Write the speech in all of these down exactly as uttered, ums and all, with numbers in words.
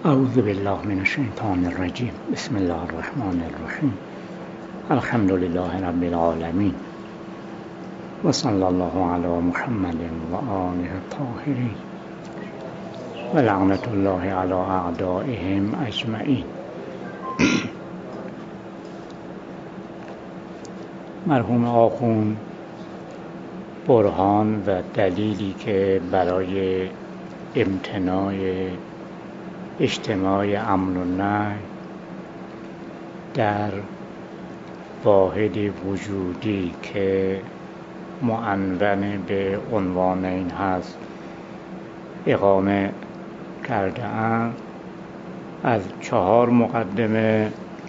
اعوذ بالله من الشیطان الرجیم. بسم الله الرحمن الرحیم. الحمد لله رب العالمین و صلی الله علی محمد و آله الطاهرین و لعنت الله علی اعدائهم اجمعین. مرحوم آخوند برهان و دلیلی که برای امتناع اجتماع امر و نهی در واحد وجودی که معنون به عنوان این هست اقامه کرده اند از چهار مقدمه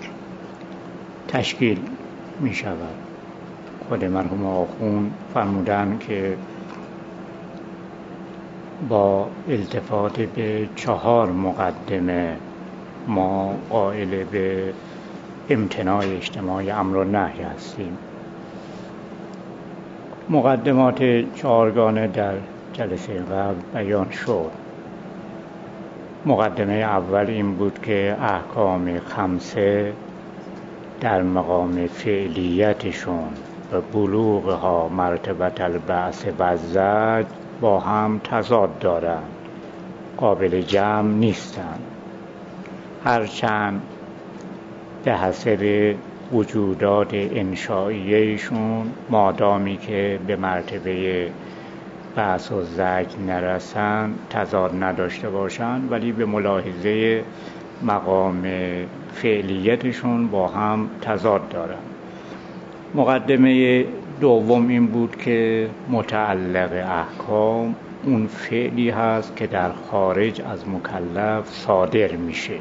تشکیل می شود. خود مرحوم آخوند فرمودند که با التفات به چهار مقدمه ما قائل به امتناع اجتماع امر و نهی هستیم. مقدمات چهارگانه در جلسه قبل بیان شد. مقدمه اول این بود که احکام خمسه در مقام فعلیتشون و بلوغها مرتبة البعث و زج با هم تضاد دارند، قابل جمع نیستند، هرچند به حسب وجودات انشائیهشون مادامی که به مرتبه بعث و زج نرسند تضاد نداشته باشند، ولی به ملاحظه مقام فعلیتشون با هم تضاد دارند. مقدمه دوم این بود که متعلق احکام اون فعلی هست که در خارج از مکلف صادر میشه،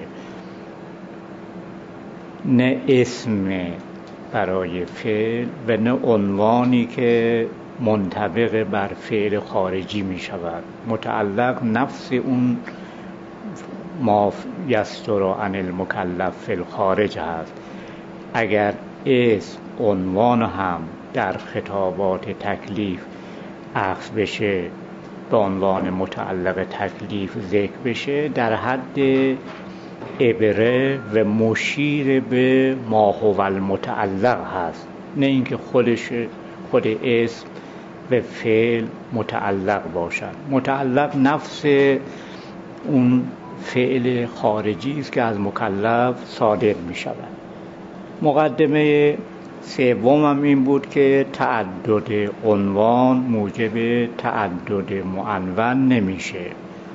نه اسم برای فعل و نه عنوانی که منطبق بر فعل خارجی می شود. متعلق نفس اون ما یستر عن المکلف فی الخارج هست. اگر اسم عنوان هم در خطابات تکلیف اخذ بشه به عنوان متعلق تکلیف ذکر بشه، در حد عبره و مشیر به ما هو المتعلق هست، نه اینکه خودش خود اسم و فعل متعلق باشد. متعلق نفس اون فعل خارجی است که از مکلف صادر می شود. مقدمه سوم هم این بود که تعدد عنوان موجب تعدد معنون نمیشه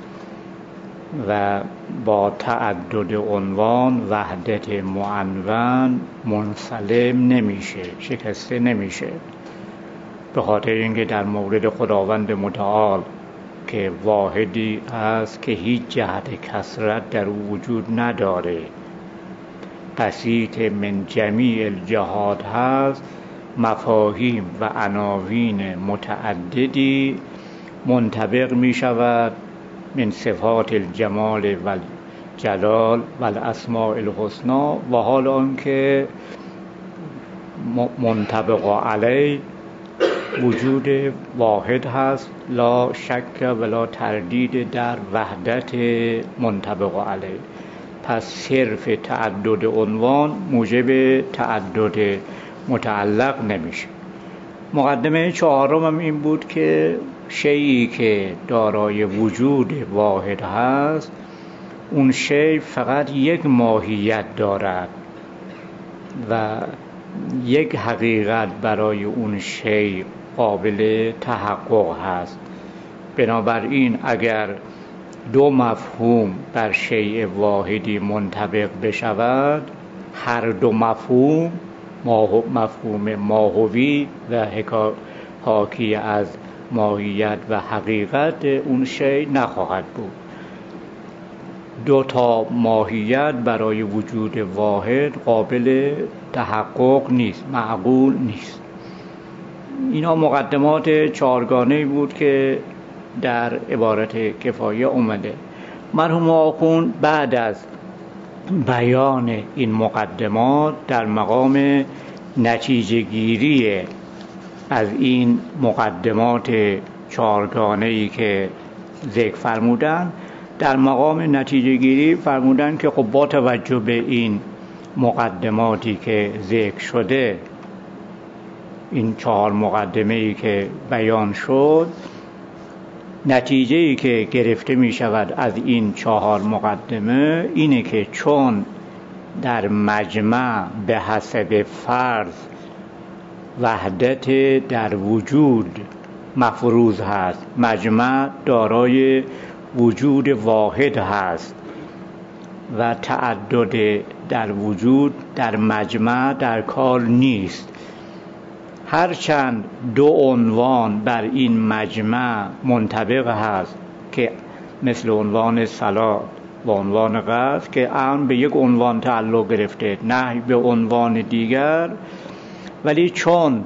و با تعدد عنوان وحدت معنون منسلم نمیشه، شکسته نمیشه، به خاطر اینکه در مورد خداوند متعال که واحدی است که هیچ جهت کثرت در وجود نداره، بسیط من جمیع الجهات هست، مفاهیم و عناوین متعددی منطبق می شود من صفات الجمال و الجلال و الاسماء الحسنا، و حال آنکه منطبق علی وجود واحد هست، لا شک ولا تردید در وحدت منطبق علی. پس صرف تعدد عنوان موجب تعدد متعلق نمیشه. مقدمه چهارم هم این بود که شیئی که دارای وجود واحد هست اون شی فقط یک ماهیت دارد و یک حقیقت برای اون شی قابل تحقق هست. بنابراین اگر دو مفهوم بر شیء واحدی منطبق بشود، هر دو مفهوم مفهوم ماهوی و حاکی از ماهیت و حقیقت اون شیء نخواهد بود. دو تا ماهیت برای وجود واحد قابل تحقق نیست، معقول نیست. اینا مقدمات چهارگانه‌ای بود که در عبارت کفایه اومده. مرحوم آخوند بعد از بیان این مقدمات در مقام نتیجه گیری از این مقدمات چهارگانه‌ای که ذکر فرمودن در مقام نتیجه گیری فرمودن که خب با توجه به این مقدماتی که ذکر شده، این چهار مقدمه‌ای که بیان شد، نتیجه‌ای که گرفته می شود از این چهار مقدمه اینه که چون در مجمع به حسب فرض وحدت در وجود مفروض هست، مجمع دارای وجود واحد هست و تعدد در وجود در مجمع در کار نیست. هرچند دو عنوان بر این مجمع منطبق هست که مثل عنوان صلات و عنوان قصد که امر به یک عنوان تعلق گرفته، نهی به عنوان دیگر، ولی چون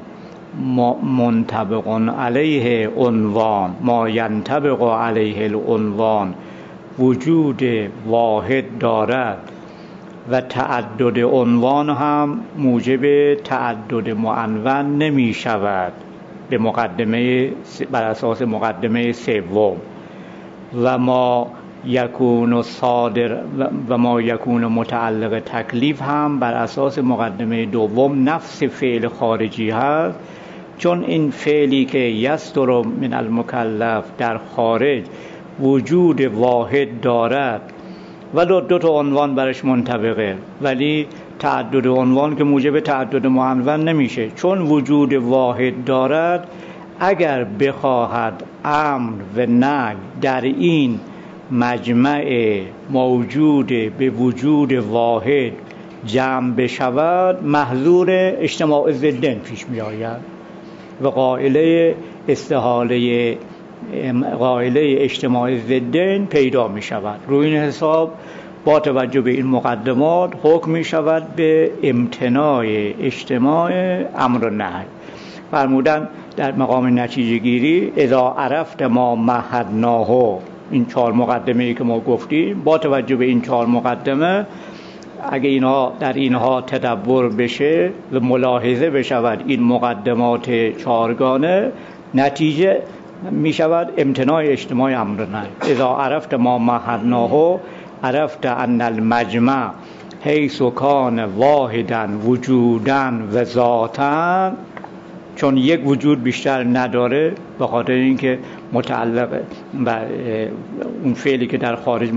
منطبق علیه عنوان ما ینطبق علیه العنوان وجود واحد دارد و تعدد عنوان هم موجب تعدد معنون نمی شود به مقدمه بر اساس مقدمه سوم، و ما یکون صادر و ما یکون متعلق تکلیف هم بر اساس مقدمه دوم نفس فعل خارجی هست، چون این فعلی که یصدر من المکلف در خارج وجود واحد دارد ولو دو تا عنوان برش منطبقه، ولی تعدد عنوان که موجب تعدد معنون نمیشه. چون وجود واحد دارد، اگر بخواهد امر و نهی در این مجمع موجود به وجود واحد جمع بشود، محظور اجتماع ضدین پیش می آید و قائله استحاله قائله اجتماع ضدین پیدا می شود. روی این حساب با توجه به این مقدمات حکم می شود به امتناع اجتماع امر و نهی. فرمودن در مقام نتیجه گیری اذا عرفت ما مهدناه، این چهار مقدمه ای که ما گفتیم، با توجه به این چهار مقدمه اگه اینها در اینها تدبر بشه و ملاحظه بشود این مقدمات چهارگانه، نتیجه می شود امتناع اجتماع امر و نهی. اذا عرفت ما مهدناه عرفت ان المجمع حیث کان واحدا وجودا و ذاتا، چون یک وجود بیشتر نداره به خاطر اینکه متعلق و اون فعلی که در خارج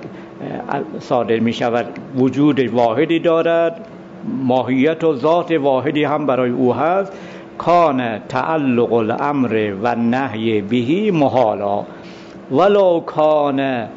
صادر می شود وجود واحدی دارد، ماهیت و ذات واحدی هم برای او هست، کان تعلق الامر و نهی بهی محالا ولو کان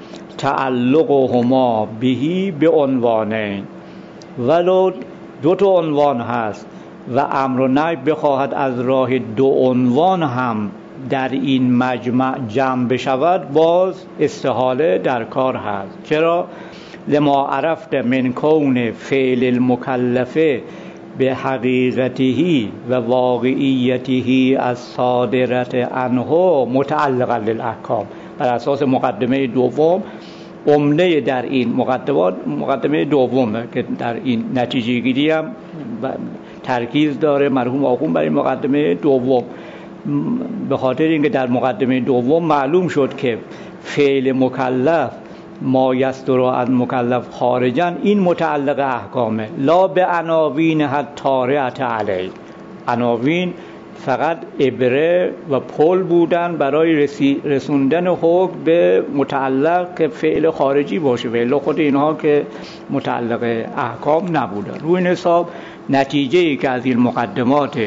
تعلقهما بهی به عنوانین، ولو دو تا عنوان هست و امر و نهی بخواهد از راه دو عنوان هم در این مجمع جمع بشود، باز استحاله در کار هست. چرا؟ لما عرفت من کون فعل المکلفه به حقیقته و واقعیته از صادرت عنه متعلقا للاحکام. بر اساس مقدمه دوم، عمده در این مقدمات مقدمه دومه که در این نتیجه گیری هم ترکیز داره مرحوم آخوند برای مقدمه دوم، به خاطر اینکه در مقدمه دوم معلوم شد که فعل مکلف ما یصدر عن مکلف خارجا این متعلق احکامه، لا به عناوین الطارئة علیه. عناوین فقط ابره و پل بودن برای رسوندن حکم به متعلق که فعل خارجی باشه، ولی خود اینها که متعلق احکام نبودن. روی این حساب نتیجه ای که از این مقدمات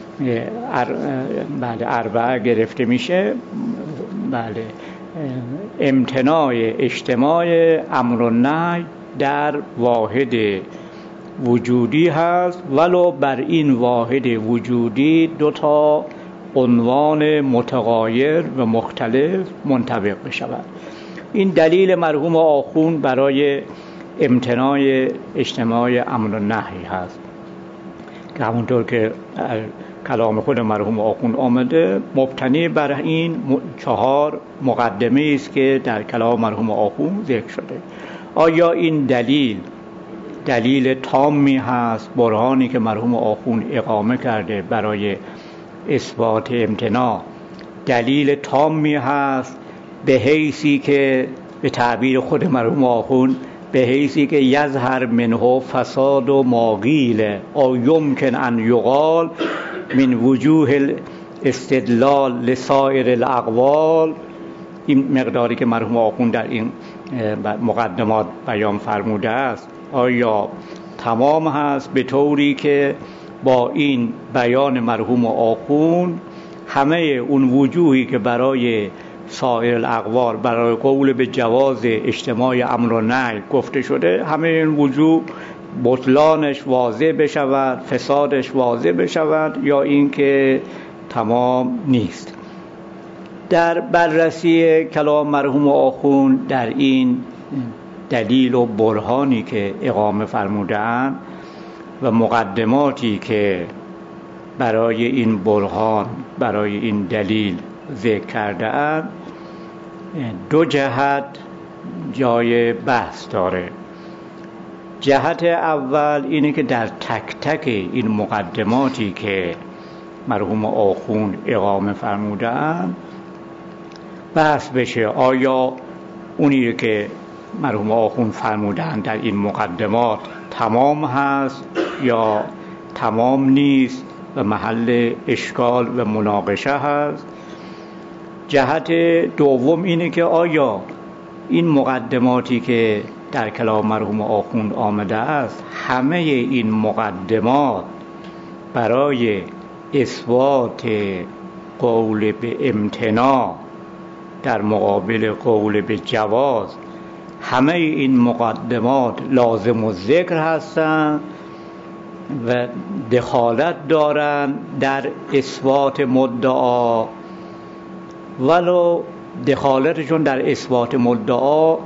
بعد اربعه گرفته میشه، بله، امتناع اجتماع امر و نهی در واحد وجودی هست، ولو بر این واحد وجودی دو تا عنوان متغایر و مختلف منطبق بشود. این دلیل مرحوم آخوند برای امتناع اجتماع امر و نهی هست که همونطور که کلام خود مرحوم آخوند آمده مبتنی بر این چهار مقدمه است که در کلام مرحوم آخوند ذکر شده. آیا این دلیل دلیل تامی هست، برهانی که مرحوم آخوند اقامه کرده برای اثبات امتناع دلیل تامی هست به حیثی که به تعبیر خود مرحوم آخوند به حیثی که یظهر منه فساد و ماقیل او یمکن ان یقال من وجوه الاستدلال لسائر الاقوال. این مقداری که مرحوم آخوند در این مقدمات بیان فرموده است آیا تمام هست به طوری که با این بیان مرحوم آخوند همه اون وجوهی که برای سایر الاقوال برای قول به جواز اجتماع امر و نهی گفته شده همه این وجوه بطلانش واضح بشود، فسادش واضح بشود یا اینکه تمام نیست. در بررسی کلام مرحوم آخوند در این دلیل و برهانی که اقامه فرمودند و مقدماتی که برای این برهان برای این دلیل ذکر کرده اند دو جهت جای بحث داره. جهت اول اینه که در تک تک این مقدماتی که مرحوم آخوند اقامه فرمودند بحث بشه آیا اونی که مرحوم آخوند فرمودند در این مقدمات تمام هست یا تمام نیست و محل اشکال و مناقشه هست. جهت دوم اینه که آیا این مقدماتی که در کلام مرحوم آخوند آمده است همه این مقدمات برای اثبات قول به امتناع در مقابل قول به جواز همه این مقدمات لازم و ذکر هستند و دخالت دارند در اثبات مدعا، ولو دخالتشون در اثبات مدعا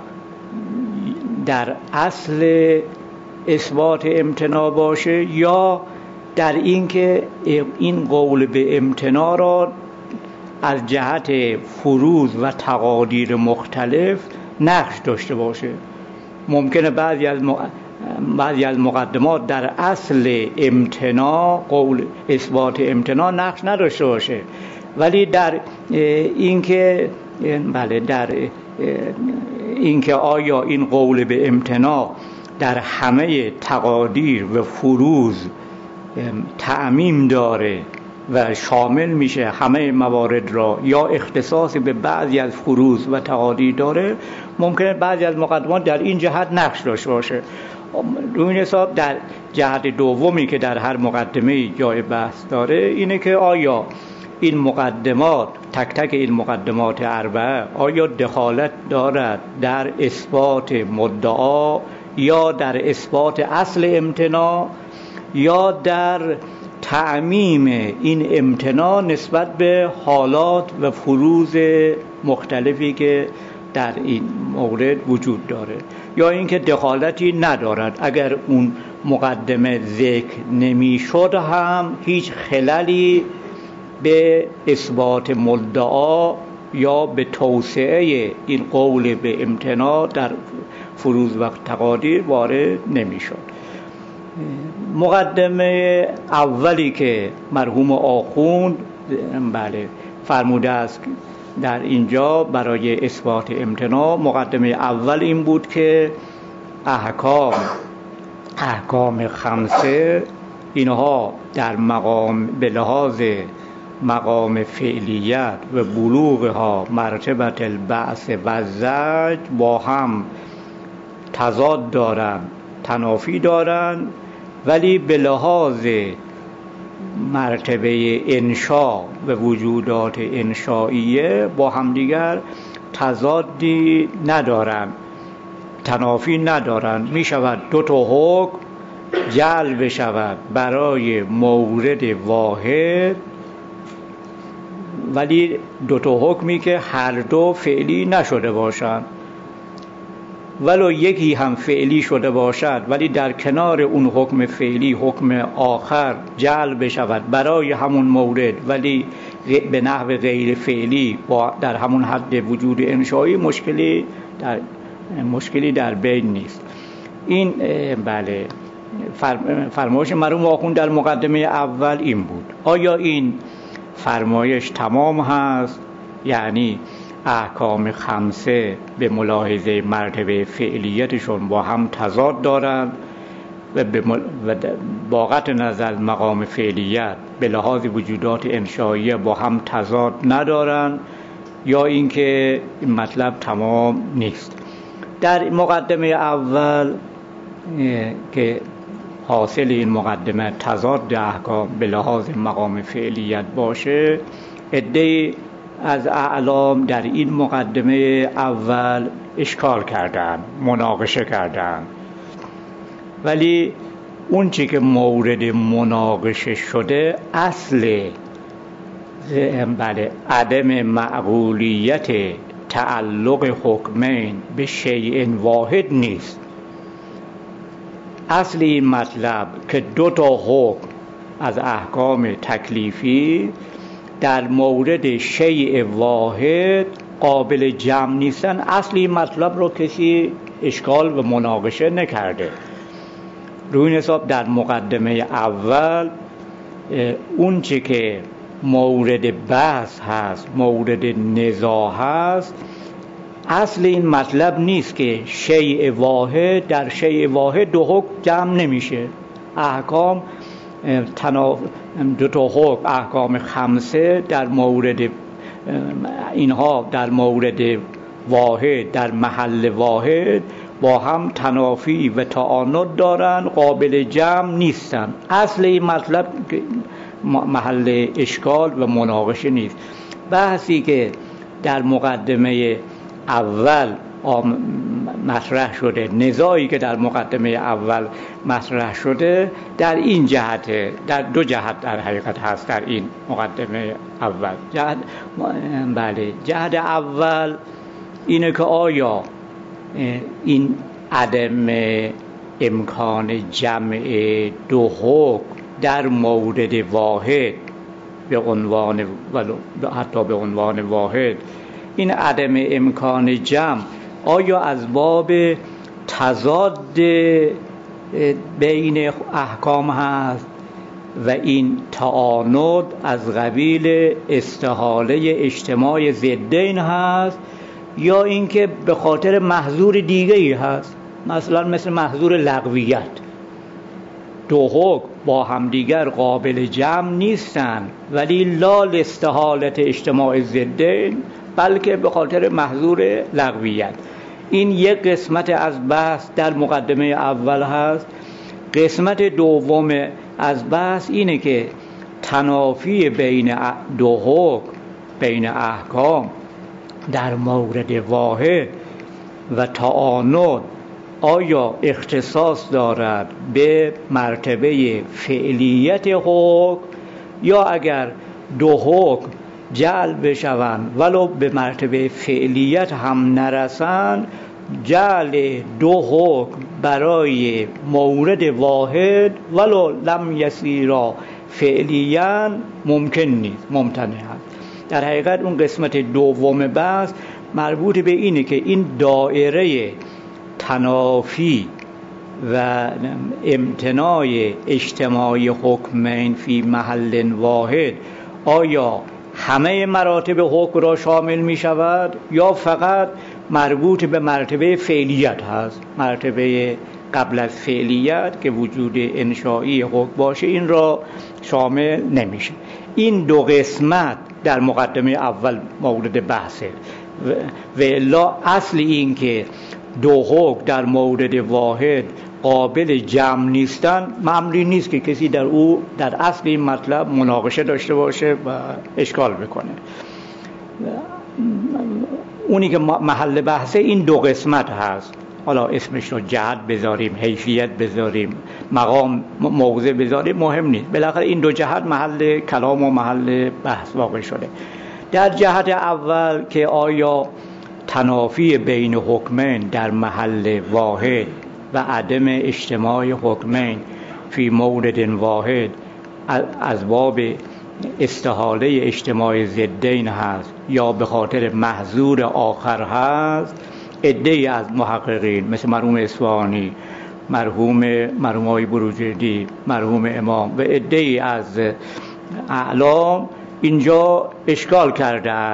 در اصل اثبات امتناع باشه یا در این که این قول به امتناع را از جهت فروض و تقادیر مختلف نقش داشته باشه. ممکنه بعضی از بعضی از مقدمات در اصل امتناع قول اثبات امتناع نقش نداشته باشه، ولی در اینکه بله در اینکه آیا این قول به امتناع در همه تقادیر و فروض تعمیم داره و شامل میشه همه موارد را یا اختصاص به بعضی از فروض و تقادیر داره، ممکنه بعضی از مقدمات در این جهت نقش داشته باشه. روی این حساب در جهت دومی که در هر مقدمه جای بحث داره اینه که آیا این مقدمات تک تک این مقدمات اربعه آیا دخالت دارد در اثبات مدعا یا در اثبات اصل امتناع یا در تعمیم این امتناع نسبت به حالات و فروض مختلفی که در این مورد وجود داره، یا اینکه دخالتی ندارد. اگر اون مقدمه ذکر نمی شد هم هیچ خللی به اثبات مدعا یا به توسعه این قول به امتناع در فروض و تقادیر وارد نمی شد. مقدمه اولی که مرحوم آخوند بله فرموده است در اینجا برای اثبات امتناع، مقدمه اول این بود که احکام احکام خمسه اینها در مقام به لحاظ مقام فعلیت و بلوغها مرتبت البعث و زجر با هم تضاد دارند، تنافی دارند، ولی به لحاظ مرتبه انشا و وجودات انشائیه با همدیگر تضادی ندارند، تنافی ندارند. می شود دو تا حکم جلب شود برای مورد واحد، ولی دو تا حکمی که هر دو فعلی نشده باشند، ولو یکی هم فعلی شده باشد ولی در کنار اون حکم فعلی حکم آخر جلب شود برای همون مورد ولی به نحو غیر فعلی با در همون حد وجود انشایی، مشکلی در مشکلی در بین نیست. این بله فرمایش مرحوم آخوند در مقدمه اول این بود. آیا این فرمایش تمام هست؟ یعنی احکام خمسه به ملاحظه مرتبه فعلیتشون با هم تضاد دارند و با قطع نظر مقام فعلیت به لحاظ وجودات انشائیه با هم تضاد ندارند یا اینکه این مطلب تمام نیست. در مقدمه اول که حاصل این مقدمه تضاد احکام به لحاظ مقام فعلیت باشه، عده‌ای از اعلام در این مقدمه اول اشکال کردند، مناقشه کردند، ولی اون چی که مورد مناقشه شده اصل بله عدم معقولیت تعلق حکمین به شیء واحد نیست. اصل این مطلب که دو تا حکم از احکام تکلیفی در مورد شیء واحد قابل جمع نیستن، اصل این مطلب رو کسی اشکال و مناقشه نکرده. روی این حساب در مقدمه اول اون چه که مورد بحث هست، مورد نزاع هست، اصل این مطلب نیست که شیء واحد در شیء واحد دو حکم جمع نمیشه. احکام تناف... دو تا حکم احکام خمسه در مورد اینها در مورد واحد در محل واحد با هم تنافی و تعاند دارن، قابل جمع نیستن. اصل این مطلب محل اشکال و مناقشه نیست. بحثی که در مقدمه اول مطرح شده، نزاعی که در مقدمه اول مطرح شده در این جهته، در دو جهت در حقیقت هست در این مقدمه اول. جهت بله جهت اول اینه که آیا این عدم امکان جمع دو حکم در مورد واحد به عنوان ولو حتی به عنوان واحد، این عدم امکان جمع آیا از باب تضاد بین احکام هست و این تعاند از قبیل استحاله اجتماع ضدین هست، یا اینکه به خاطر محظور دیگه‌ای هست، مثلا مثل محظور لغویت، دو حکم با همدیگر قابل جمع نیستن ولی لا لاستحالت اجتماع ضدین، بلکه به خاطر محظور لغویت. این یک قسمت از بحث در مقدمه اول هست. قسمت دوم از بحث اینه که تنافی بین دو حکم بین احکام در مورد واحد و تعاند آیا اختصاص دارد به مرتبه فعلیت حکم، یا اگر دو حکم جعل بشوند ولو به مرتبه فعلیت هم نرسند، جعل دو حکم برای مورد واحد ولو لم یصیرا فعلیاً ممکن نیست، ممتنع است. در حقیقت اون قسمت دوم بحث مربوط به اینه که این دایره تنافی و امتناع اجتماعی حکمین فی محل واحد آیا همه مراتب حکم را شامل می شود یا فقط مربوط به مرتبه فعلیت هست، مرتبه قبل از فعلیت که وجود انشایی حکم باشه این را شامل نمیشه. این دو قسمت در مقدمه اول مورد بحثه و الا اصل این که دو حکم در مورد واحد قابل جمع نیستن معمولی نیست که کسی در او در اصل این مطلب مناقشه داشته باشه و اشکال بکنه. اونی که محل بحثه این دو قسمت هست، حالا اسمش رو جهت بذاریم، حیثیت بذاریم، مقام موضع بذاریم، مهم نیست. بالاخره این دو جهت محل کلام و محل بحث واقع شده. در جهت اول که آیا تنافی بین حکمین در محل واحد و عدم اجتماع حکمین فی مورد واحد از باب استحاله اجتماع ضدین هست یا به خاطر محظور آخر هست، عده‌ای از محققین مثل مرحوم اصفهانی، مرحوم مرحوم بروجردی، مرحوم امام و عده‌ای از اعلام اینجا اشکال کردن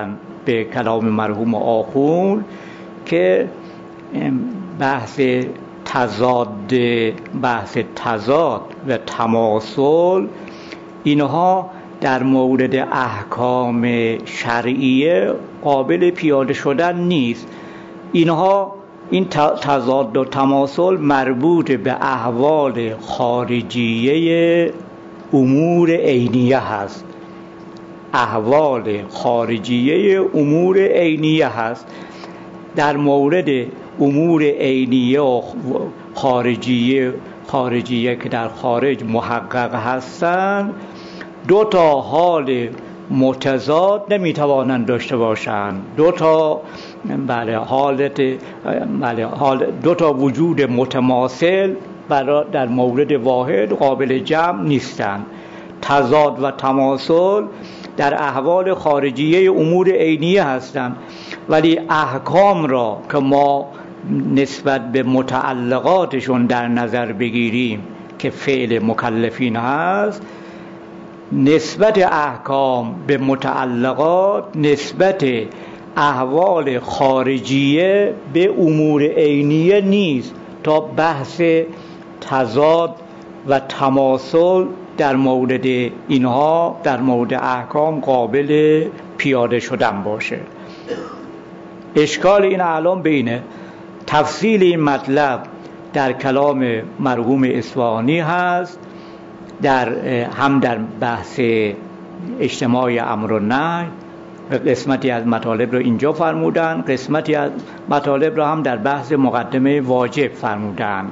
به کلام مرحوم آخوند که بحث تضاد بحث تضاد و تماثل اینها در مورد احکام شرعیه قابل پیاده شدن نیست. اینها این تضاد و تماثل مربوط به احوال خارجیه امور عینیه هست. احوال خارجیه امور عینیه هست. در مورد امور عینیه و خارجیه خارجیه که در خارج محقق هستند، دو تا حال متضاد نمیتوانند داشته باشند. دو تا بله حالت بله حال دو تا وجود متماثل برای در مورد واحد قابل جمع نیستند. تضاد و تماثل در احوال خارجیه امور عینیه هستند، ولی احکام را که ما نسبت به متعلقاتشون در نظر بگیریم که فعل مکلفین هست، نسبت احکام به متعلقات نسبت احوال خارجیه به امور عینیه نیست تا بحث تضاد و تماثل در مورد اینها در مورد احکام قابل پیاده شدن باشه. اشکال این الان بینه تفصیل این مطلب در کلام مرحوم اصفهانی هست، در هم در بحث اجتماع امر و نهی قسمتی از مطالب رو اینجا فرمودن، قسمتی از مطالب رو هم در بحث مقدمه واجب فرمودن،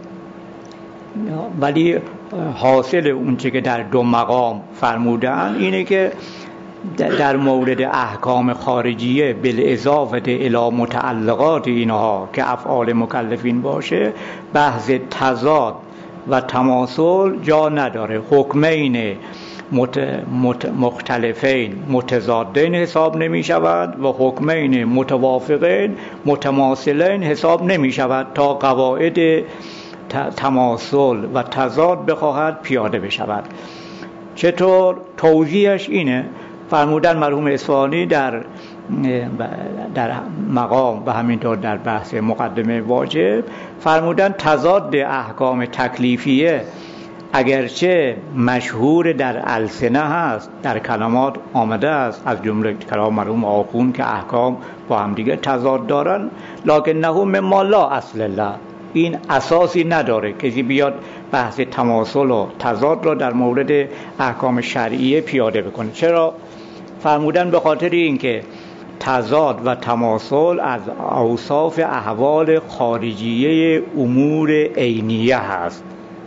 ولی حاصل اونچه که در دو مقام فرمودن اینه که در مورد احکام خارجیه بالاضافه الی متعلقات اینها که افعال مکلفین باشه بحث تضاد و تماثل جا نداره. حکمین مت مت مختلفین متضادین حساب نمی شود و حکمین متوافقین متماثلین حساب نمی شود تا قواعد تماثل و تضاد بخواهد پیاده بشود. چطور؟ توضیحش اینه، فرمودن مرحوم اصفهانی در در مقام و همینطور در بحث مقدمه واجب فرمودن تضاد احکام تکلیفیه اگرچه مشهور در السنه هست، در کلمات آمده است، از جمله کلام مرحوم آخوند که احکام با هم دیگه تضاد دارن، لکنه مما لا اصل له، این اساسی نداره کسی بیاد بحث تماثل و تضاد را در مورد احکام شرعیه پیاده بکنه. چرا؟ فرمودن به خاطر اینکه تضاد و تماثل از اوصاف احوال خارجیه امور عینیه هست.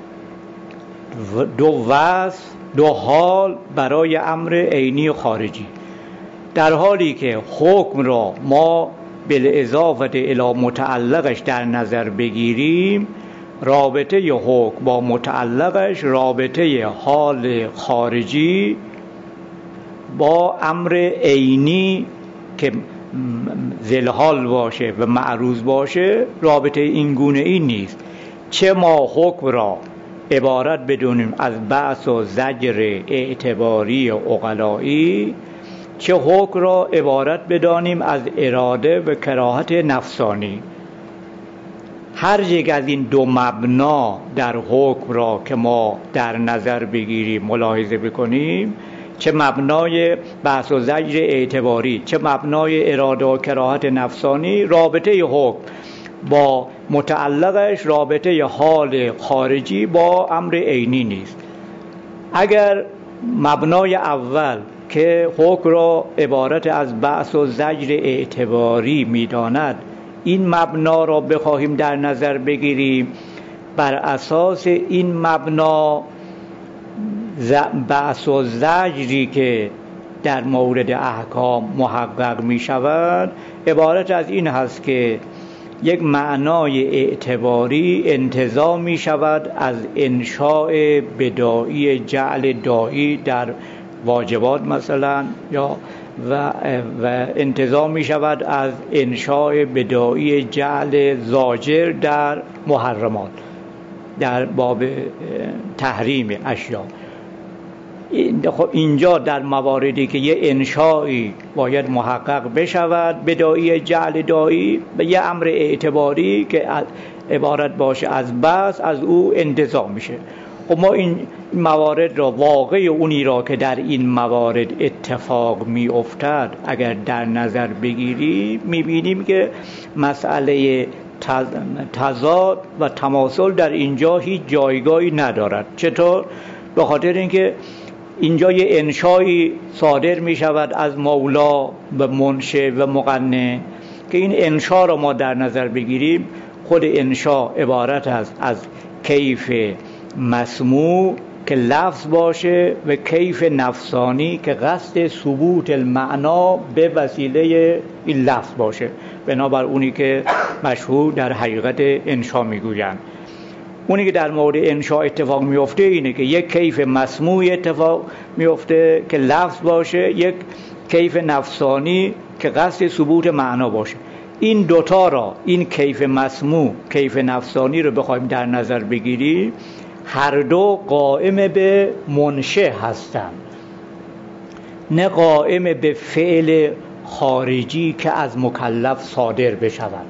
دو وصف، دو حال برای امر عینی خارجی، در حالی که حکم را ما بالاضافه الی متعلقش در نظر بگیریم، رابطه حکم با متعلقش رابطه حال خارجی با امر عینی که ذل حال باشه و معروض باشه رابطه این گونه این نیست. چه ما حکم را عبارت بدونیم از بعث و زجر اعتباری عقلایی، چه حکم را عبارت بدانیم از اراده و کراهت نفسانی. هر یک از این دو مبنا در حکم را که ما در نظر بگیریم ملاحظه بکنیم، چه مبنای بحث و زجر اعتباری چه مبنای اراده و کراهت نفسانی، رابطه حکم با متعلقش رابطه حال خارجی با امر عینی نیست. اگر مبنای اول که حکم را عبارت از بحث و زجر اعتباری می‌داند این مبنا را بخواهیم در نظر بگیریم، بر اساس این مبنا بحث و زجری که در مورد احکام محقق می شود عبارت از این هست که یک معنای اعتباری انتزاع می شود از انشاء بدائی جعل دائی در واجبات مثلا، یا و, و انتزاع می شود از انشاء بدائی جعل زاجر در محرمات در باب تحریم اشیاء. خب اینجا در مواردی که یه انشایی باید محقق بشود بداعی جعل داعی به یه امر اعتباری که عبارت باشه از بس از او انتزاع میشه. خب ما این موارد را واقع اونی را که در این موارد اتفاق می افتد اگر در نظر بگیری میبینیم که مسئله تضاد و تماثل در اینجا هیچ جایگاهی ندارد. چطور؟ به خاطر اینکه اینجا یه انشایی صادر می شود از مولا و منشئ و مقنن که این انشا را ما در نظر بگیریم، خود انشا عبارت است از کیف مسموع که لفظ باشه و کیف نفسانی که قصد ثبوت المعنا به وسیله این لفظ باشه، بنابر اونی که مشهور در حقیقت انشا میگویند. اونی که در مورد انشا اتفاق میفته اینه که یک کیف مسموع اتفاق میفته که لفظ باشه، یک کیف نفسانی که قصد ثبوت معنا باشه. این دوتا را، این کیف مسموع کیف نفسانی رو بخوایم در نظر بگیریم، هر دو قائم به منشأ هستند، نه قائم به فعل خارجی که از مکلف صادر بشود.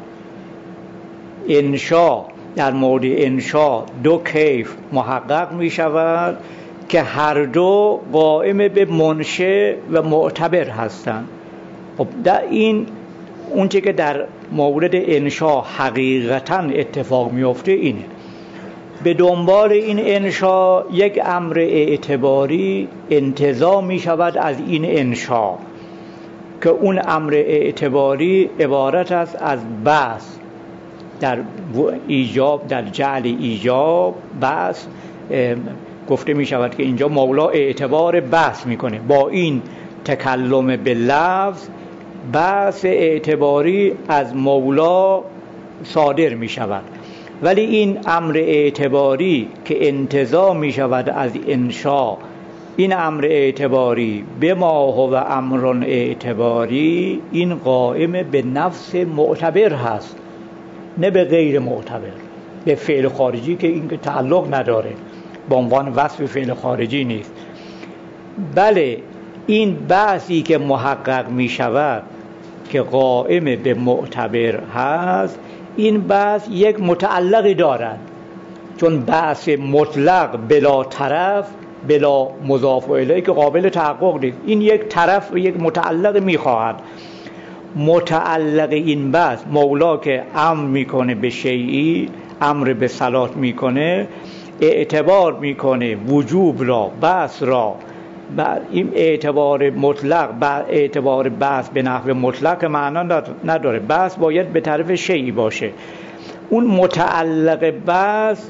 انشا، در مورد انشا دو کیف محقق می شود که هر دو قائم به منشأ و معتبر هستند. خب در این اونچه که در مورد انشا حقیقتا اتفاق می افته اینه، به دنبال این انشا یک امر اعتباری انتزاع می شود از این انشا که اون امر اعتباری عبارت است از بس در ایجاب، در جعل ایجاب بس گفته می شود که اینجا مولا اعتبار بس می کنه. با این تکلم به لفظ بس اعتباری از مولا صادر می شود، ولی این امر اعتباری که انتزاع می شود از انشا، این امر اعتباری به ما هو امر اعتباری، این قائم به نفس معتبر هست نه به غیر معتبر، به فعل خارجی که این که تعلق نداره، به عنوان وصف فعل خارجی نیست. بله این بحثی که محقق می شود که قائم به معتبر هست، این بحث یک متعلقی دارد، چون بحث مطلق بلا طرف بلا مضاف الیه که قابل تحقق نیست، این یک طرف و یک متعلق میخواهد. متعلق این بحث مولا که امر میکنه به شیئی، امر به صلات میکنه، اعتبار میکنه وجوب را، بحث را، این اعتبار مطلق، اعتبار بحث به نحو مطلق معنا نداره، بحث باید به طرف شیئی باشه. اون متعلق بحث،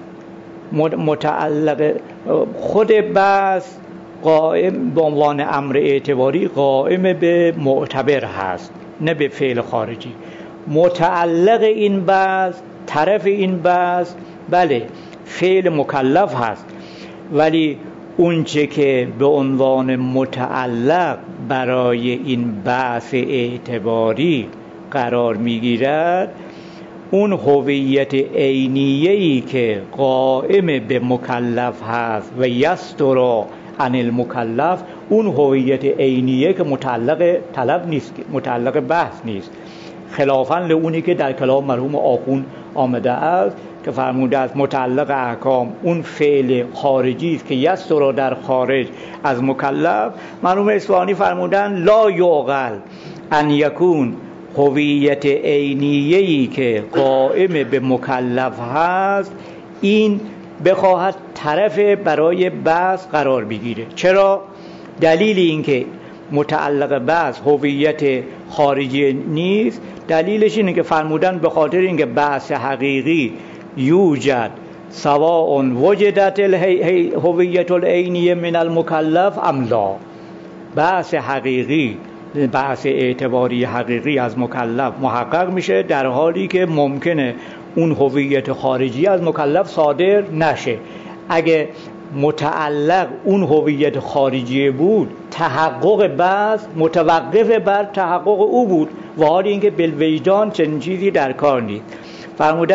متعلق خود بحث قائم به عنوان امر اعتباری قائم به معتبر هست نه به فعل خارجی. متعلق این بحث، طرف این بحث، بله فعل مکلف هست، ولی اونچه که به عنوان متعلق برای این بحث اعتباری قرار میگیرد، اون هویت عینیه‌ای که قائم به مکلف هست و یستر عن المکلف، اون هویت عینیه که متعلق طلب نیست، متعلق بحث نیست، خلافاً لونی که در کلام مرحوم آخوند آمده است که فرموده است متعلق احکام اون فعل خارجی است که یستر در خارج از مکلف. مرحوم اصفهانی فرمودن لا یعقل ان یکون هویت عینیه‌ای که قائم به مکلف هست این بخواهد طرف برای بحث قرار بگیره. چرا؟ دلیل این که متعلق بحث هویت خارجی نیست، دلیلش اینه که فرمودن به خاطر اینکه بحث حقیقی یوجد سواء وجدت هویت العینیه من المکلف ام لا، بحث حقیقی، بحث اعتباری حقیقی از مکلف محقق میشه در حالی که ممکنه اون هویت خارجی از مکلف صادر نشه. اگه متعلق اون هویت خارجی بود، تحقق بحث متوقف بر تحقق او بود، و حالی اینکه بالوجدان چنین چیزی در کار نیست. فرمودن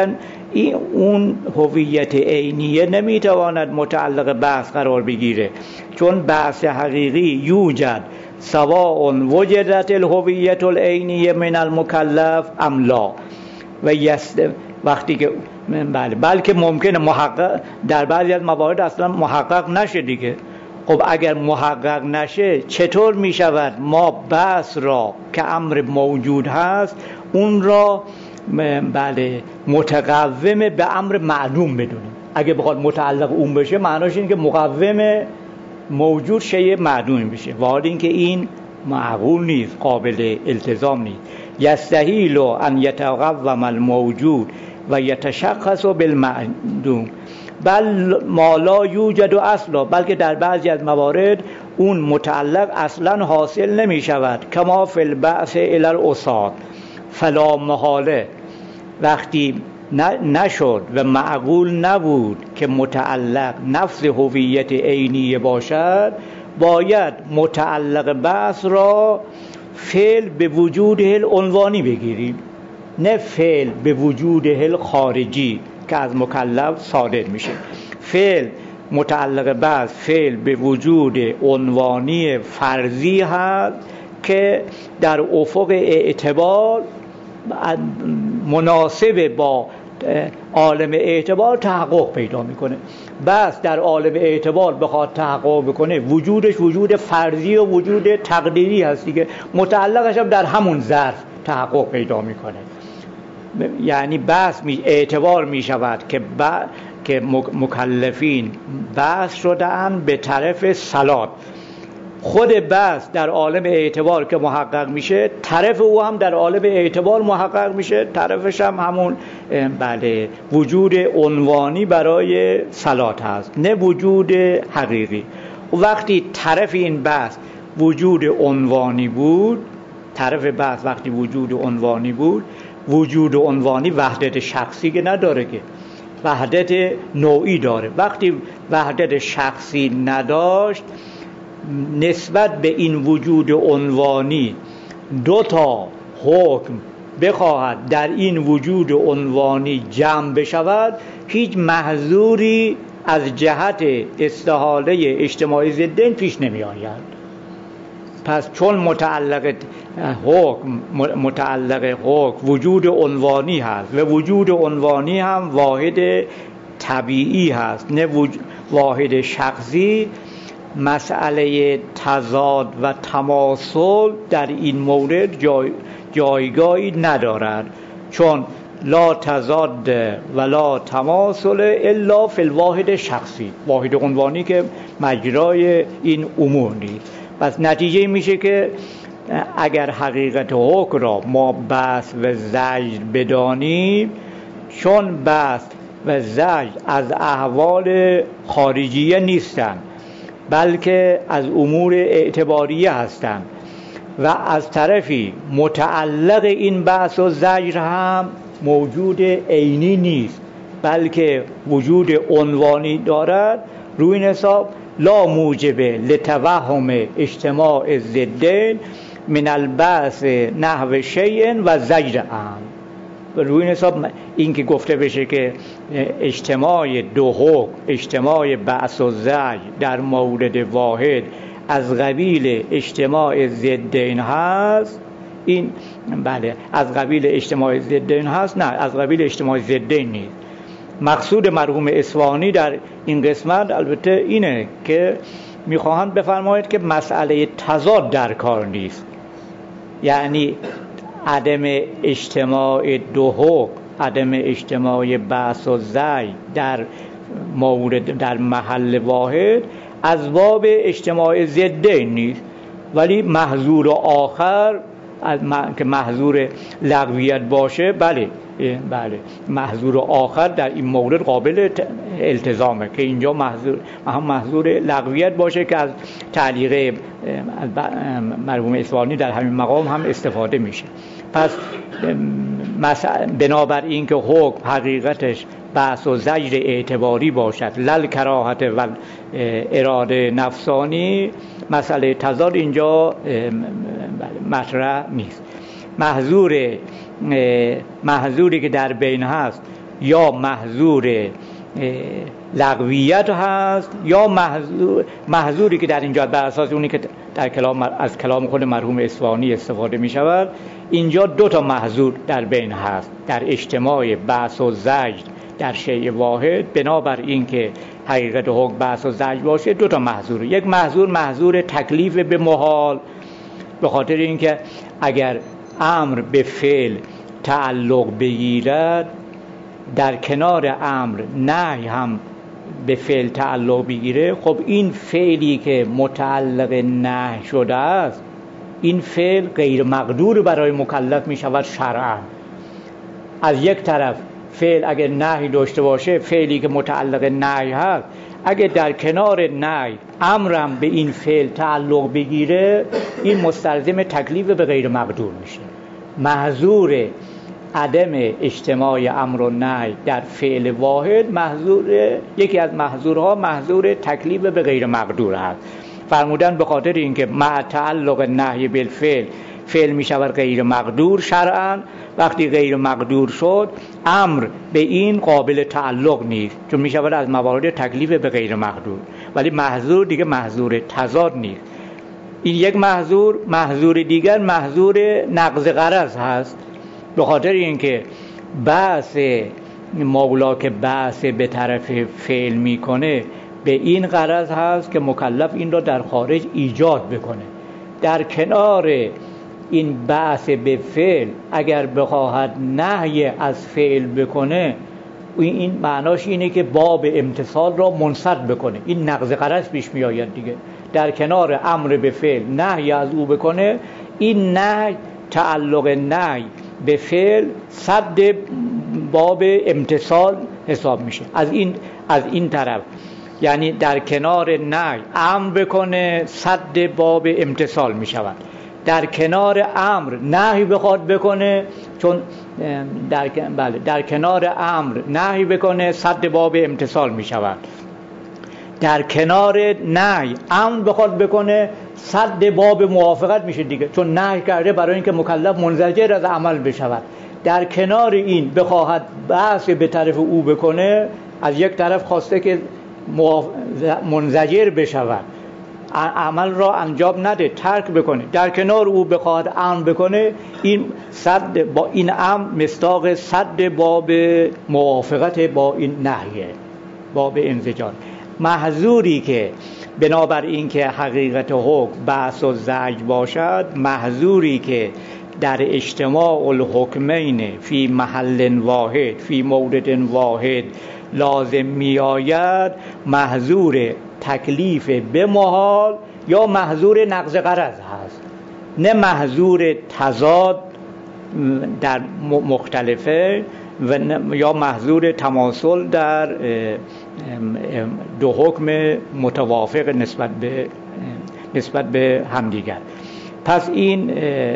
این اون هویت عینیه نمیتواند متعلق بحث قرار بگیره، چون بحث حقیقی یوجد سواء وجدت الهویت العینیه من المکلف ام لا و یست وقتی که بله بلکه ممکنه محقق در بعضی از موارد اصلا محقق نشه دیگه. خب اگر محقق نشه چطور می شود ما بحث را که امر موجود هست اون را بله متقوم به امر معلوم بدونیم؟ اگه بخواد متعلق اون بشه معناش این که مقوم موجود شیء معدوم بشه، و حال اینکه این معقول نیست، قابل التزام نیست. یستحیل ان یتقوم الموجود و یتشخص بالمعدوم بل ما لا یوجد اصلا، بلکه در بعضی از موارد اون متعلق اصلا حاصل نمی شود. کما فی البعث الی الاساد فلا محاله، وقتی نشد و معقول نبود که متعلق نفس هویت عینی باشد، باید متعلق بحث را فعل به وجود هل عنوانی بگیریم، نه فعل به وجود هل خارجی که از مکلف صادر میشه. فعل متعلق بحث فعل به وجود عنوانی فرضی هست که در افق اعتبار مناسب با عالم اعتبار تحقق پیدا میکنه. بس در عالم اعتبار بخواد تحقق بکنه وجودش وجود فرضی و وجود تقدیری هست دیگه، متعلقش هم در همون ظرف تحقق پیدا میکنه. یعنی بس می اعتبار میشود که ب... که مکلفین بس شدن به طرف صلات. خود بس در عالم اعتبار که محقق میشه، طرف او هم در عالم اعتبار محقق میشه، طرفش هم همون بله وجود عنوانی برای صلات هست، نه وجود حقیقی. وقتی طرف این بحث وجود عنوانی بود، طرف بحث وقتی وجود عنوانی بود، وجود عنوانی وحدت شخصی که نداره، که وحدت نوعی داره. وقتی وحدت شخصی نداشت، نسبت به این وجود عنوانی دو تا حکم بخواهد در این وجود عنوانی جمع بشود، هیچ محظوری از جهت استحاله اجتماعی ضدین پیش نمی آید. پس چون متعلق حکم متعلق حکم وجود عنوانی هست و وجود عنوانی هم واحد طبیعی هست نه واحد شخصی، مسئله تضاد و تماثل در این مورد جای جایگاهی ندارد، چون لا تضاد ولا تماثل الا فی الواحد شخصی، واحد عنوانی که مجرای این امور نیست. پس نتیجه میشه که اگر حقیقت حکم را ما بحث و زجر بدانیم، چون بحث و زجر از احوال خارجیه نیستند بلکه از امور اعتباریه هستند، و از طرفی متعلق این بحث و زجر هم موجود عینی نیست بلکه وجود عنوانی دارد، روی این حساب لا موجب لتوهم اجتماع الضدین من البعث نحو شیء و زجر هم. روی این حساب این که گفته بشه که اجتماع دو حکم، اجتماع بعث و زجر در مورد واحد از قبیل اجتماع ضدین هست، این بله از قبیل اجتماع ضدین هست، نه از قبیل اجتماع ضدین نیست. مقصود مرحوم اصفهانی در این قسمت البته اینه که میخواهند بفرمایید که مسئله تضاد در کار نیست، یعنی عدم اجتماع دو حکم، عدم اجتماع بعث و زجر در مورد در محل واحد از باب اجتماع ضدین نیست، ولی محظور آخر که محظور لغویت باشه، بله بله محظور آخر در این مورد قابل التزامه که اینجا محظور هم محظور لغویت باشه که از تعلیق مرحوم اصفهانی در همین مقام هم استفاده میشه. پس بنابر این که حکم حقیقتش بحث و زجر اعتباری باشد لل کراهت و اراده نفسانی، مسئله تضاد اینجا مطرح نیست. محظور محظوری که در بین هست یا محظور لغویت هست یا محظور محظوری که در اینجا بر اساس اونی که در کلام از کلام خود مرحوم اصفهانی استفاده می شود. اینجا دو تا محظور در بین هست در اجتماع بحث و زجر در شیء واحد. بنابر این که حقیقت حکم بحث و زجر باشه دو تا محظور، یک محظور محظور تکلیف به محال، به خاطر اینکه اگر امر به فعل تعلق بگیرد در کنار امر نهی هم به فعل تعلق بگیره، خب این فعلی که متعلق نهی شده است این فعل غیر مقدور برای مکلف می شود شرعاً. از یک طرف فعل اگر نهی داشته باشه، فعلی که متعلق نهی هست، اگر در کنار نهی امرم به این فعل تعلق بگیره این مستلزم تکلیف به غیر مقدور میشه. محظور عدم اجتماع امر و نهی در فعل واحد محظور، یکی از محظورها محظور تکلیف به غیر مقدور هست. فرمودن به خاطر اینکه مع تعلق نهی بالفعل فعل می شود غیر مقدور شرعاً، وقتی غیر مقدور شد امر به این قابل تعلق نیست چون می شود از موارد تکلیف به غیر مقدور. ولی محظور دیگه محظور تضاد نیست. این یک محظور. محظور دیگر محظور نقض غرض هست، به خاطر اینکه بحث مولا که بحث به طرف فعل میکنه به این غرض هست که مکلف این را در خارج ایجاد بکنه. در کنار این بحث به فعل اگر بخواهد نهی از فعل بکنه این معناش اینه که باب امتثال را منصرف بکنه. این نقض غرض پیش می آید دیگه. در کنار امر به فعل نهی از او بکنه، این نهی تعلق نهی به فعل صد باب امتثال حساب میشه. از این از این طرف یعنی در کنار نهی امر بکنه صد باب امتثال میشود. در کنار امر نهی بخواد بکنه، چون در بله در کنار امر نهی بکنه صد باب امتثال میشود. در کنار نهی امر بخواد بکنه صد باب موافقت میشه دیگه، چون نهی کرده برای اینکه مکلف منزجر از عمل بشود. در کنار این بخواهد بحث به طرف او بکنه، از یک طرف خواسته که منزجر بشود، عمل را انجام نده، ترک بکنه. در کنار او بخواهد امر بکنه، این صد با این امر مصداق صد باب موافقت با این نهیه، باب انزجار. محظوری که بنابر این که حقیقت حکم بحث و زجر باشد، محظوری که در اجتماع الحکمین فی محل واحد فی مورد واحد لازم می آید، محظور تکلیف به محال یا محظور نقض غرض هست، نه محظور تضاد در مختلفه و یا محظور تماثل در دو حکم متوافق نسبت به نسبت به همدیگر. پس این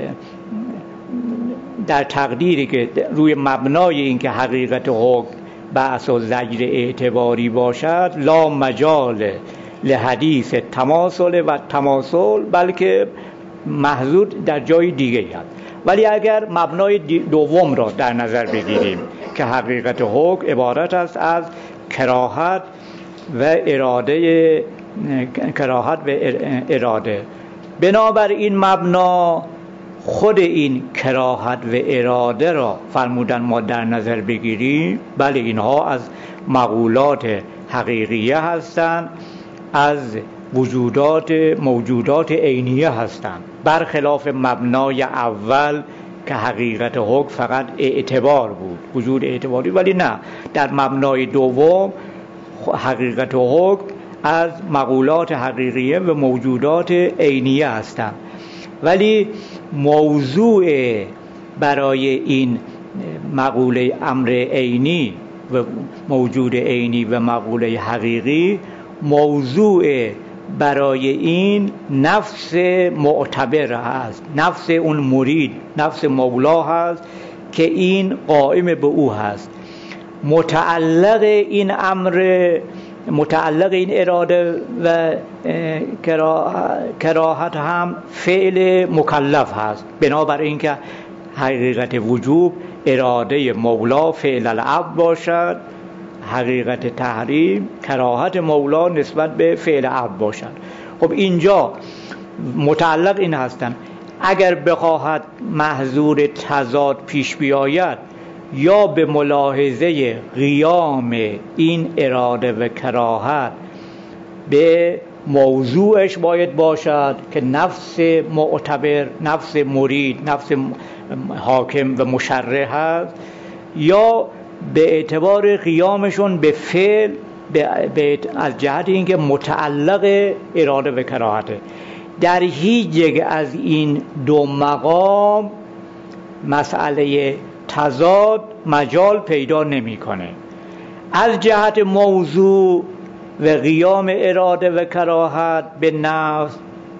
در تقدیری که روی مبنای این که حقیقت حکم بحث و زجر اعتباری باشد، لا مجال لحدیث تماثل و تماثل، بلکه محظور در جای دیگه هست. ولی اگر مبنای دوم را در نظر بگیریم که حقیقت حکم عبارت است از کراهت و اراده، کراهت و اراده، بنابر این مبنا خود این کراهت و اراده را فرمودن ما در نظر بگیریم. بله اینها از مقولات حقیقیه هستند، از وجودات موجودات عینیه هستند، برخلاف مبنای اول که حقیقت حکم فقط اعتبار بود، وجود اعتباری. ولی نه، در مبنای دوم حقیقت حکم از مقولات حقیقیه و موجودات عینیه هستند. ولی موضوع برای این مقوله امر عینی و موجود عینی و مقوله حقیقی، موضوع برای این نفس معتبر هست، نفس اون مرید، نفس مولا هست که این قائم به او هست. متعلق این امر، متعلق این اراده و کراهت هم فعل مکلف هست، بنابراین که حقیقت وجوب اراده مولا فعل العبد باشد، حقیقت تحریم کراهت مولا نسبت به فعل عبد باشد. خب اینجا متعلق این هستن اگر بخواهد محظور تضاد پیش بیاید یا به ملاحظه قیام این اراده و کراهت به موضوعش باید باشد که نفس معتبر، نفس مرید، نفس حاکم و مشرع هست، یا به اعتبار قیامشون به فعل به از جهت اینکه متعلق اراده و کراهته. در هیچ یک از این دو مقام مسئله تضاد مجال پیدا نمیکنه. از جهت موضوع و قیام اراده و کراهت به نفس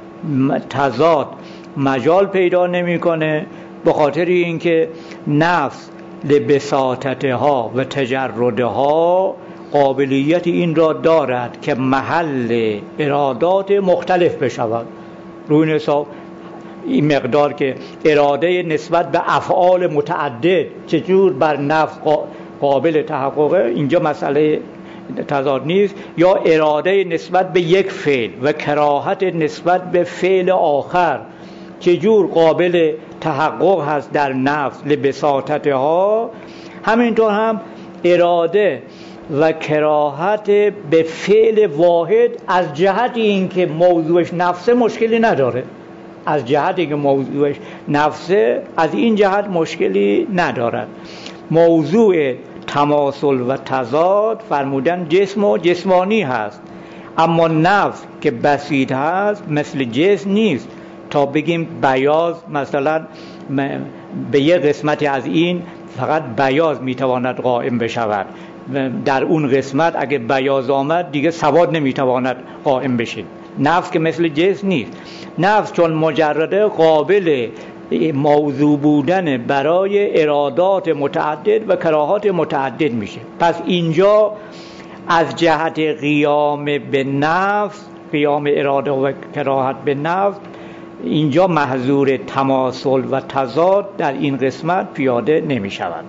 تضاد مجال پیدا نمیکنه، به خاطر اینکه نفس لبساطتها و تجردها قابلیت این را دارد که محل ارادات مختلف بشود. روی حساب این مقدار که اراده نسبت به افعال متعدد چجور بر نفس قابل تحققه، اینجا مسئله تضاد نیست، یا اراده نسبت به یک فعل و کراهت نسبت به فعل آخر چجور قابل تحقق هست در نفس لبساطتها، همینطور هم اراده و کراهت به فعل واحد از جهت اینکه موضوعش نفسه مشکلی نداره، از جهت اینکه موضوعش نفسه از این جهت مشکلی ندارد. موضوع تماثل و تضاد فرمودن جسم و جسمانی هست، اما نفس که بسیط هست مثل جسم نیست تا بگیم بیاض مثلا به یه قسمتی از این فقط بیاض میتواند قائم بشود، در اون قسمت اگه بیاض آمد دیگه سواد نمیتواند قائم بشه. نفس که مثل جسم نیست، نفس چون مجرده قابل موضوع بودن برای ارادات متعدد و کراهات متعدد میشه. پس اینجا از جهت قیام به نفس، قیام اراده و کراهت به نفس، اینجا محظور تماثل و تضاد در این قسمت پیاده نمی شود.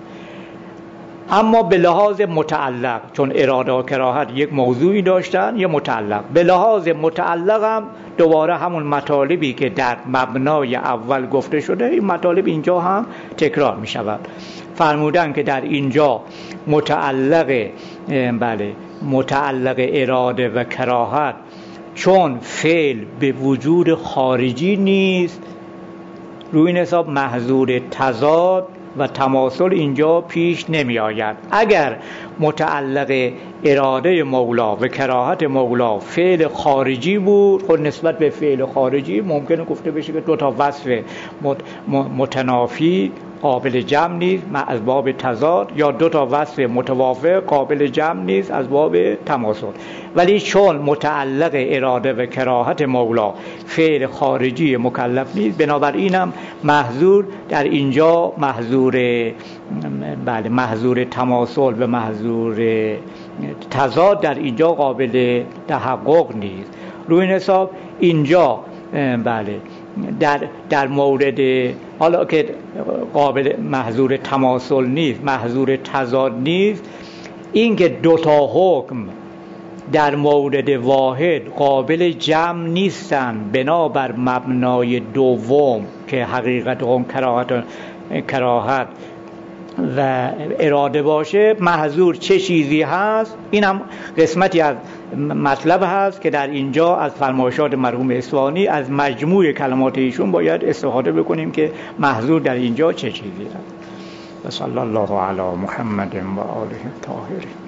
اما به لحاظ متعلق، چون اراده و کراهت یک موضوعی داشتن، یه متعلق، به لحاظ متعلق هم دوباره همون مطالبی که در مبنای اول گفته شده این مطالب اینجا هم تکرار می شود. فرمودن که در اینجا متعلق بله متعلق اراده و کراهت چون فعل به وجود خارجی نیست، روی این حساب محظور تضاد و تماثل اینجا پیش نمی آید. اگر متعلق اراده مولا و کراهت مولا فعل خارجی بود، خود نسبت به فعل خارجی ممکنه گفته بشه که دو تا وصف متنافی قابل جمع نیست از باب تضاد، یا دو تا وصف متوافق قابل جمع نیست از باب تماثل. ولی چون متعلق اراده و کراهت مولا فعل خارجی مکلف نیست، بنابراین هم محظور در اینجا محظور بله محظور تماثل و محظور تضاد در اینجا قابل تحقق نیست. روی این حساب اینجا بله در در مورد حالا که قابل محظور تماثل نیست، محظور تضاد نیست، این که دو تا حکم در مورد واحد قابل جمع نیستن بنابر مبنای دوم که حقیقت اون کراهت کراهت و اراده باشه، محظور چه چیزی هست، این هم قسمتی از مطلب هست که در اینجا از فرمایشات مرحوم اصفهانی از مجموع کلمات ایشون باید استفاده بکنیم که محظور در اینجا چه چیزی هست. و صلی الله علی محمد و آله الطاهرین.